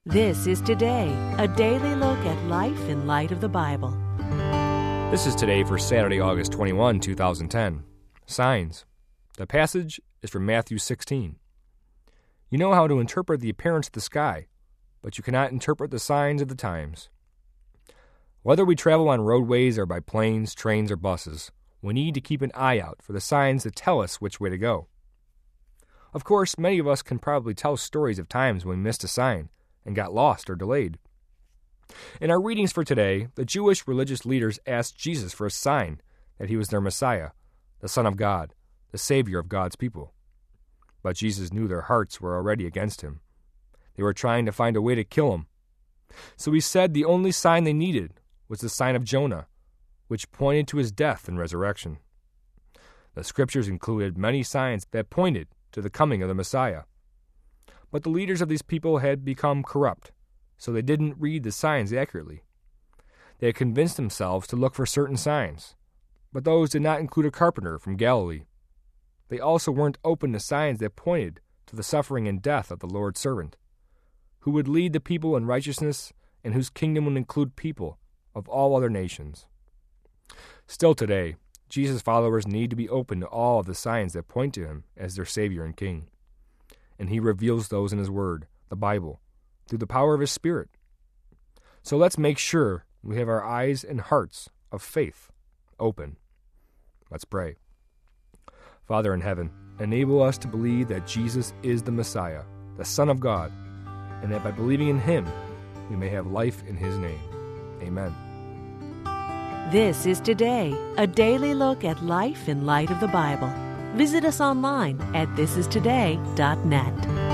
This is Today, a daily look at life in light of the Bible. This is Today for Saturday, August 21, 2010. Signs. The passage is from Matthew 16. You know how to interpret the appearance of the sky, but you cannot interpret the signs of the times. Whether we travel on roadways or by planes, trains, or buses, we need to keep an eye out for the signs that tell us which way to go. Of course, many of us can probably tell stories of times when we missed a sign and got lost or delayed. In our readings for today, the Jewish religious leaders asked Jesus for a sign that he was their Messiah, the Son of God, the Savior of God's people. But Jesus knew their hearts were already against him. They were trying to find a way to kill him. So he said the only sign they needed was the sign of Jonah, which pointed to his death and resurrection. The scriptures included many signs that pointed to the coming of the Messiah. But the leaders of these people had become corrupt, so they didn't read the signs accurately. They had convinced themselves to look for certain signs, but those did not include a carpenter from Galilee. They also weren't open to signs that pointed to the suffering and death of the Lord's servant, who would lead the people in righteousness and whose kingdom would include people of all other nations. Still today, Jesus' followers need to be open to all of the signs that point to him as their Savior and King. And he reveals those in his Word, the Bible, through the power of his Spirit. So let's make sure we have our eyes and hearts of faith open. Let's pray. Father in heaven, enable us to believe that Jesus is the Messiah, the Son of God, and that by believing in him, we may have life in his name. Amen. This is Today, a daily look at life in light of the Bible. Visit us online at thisistoday.net.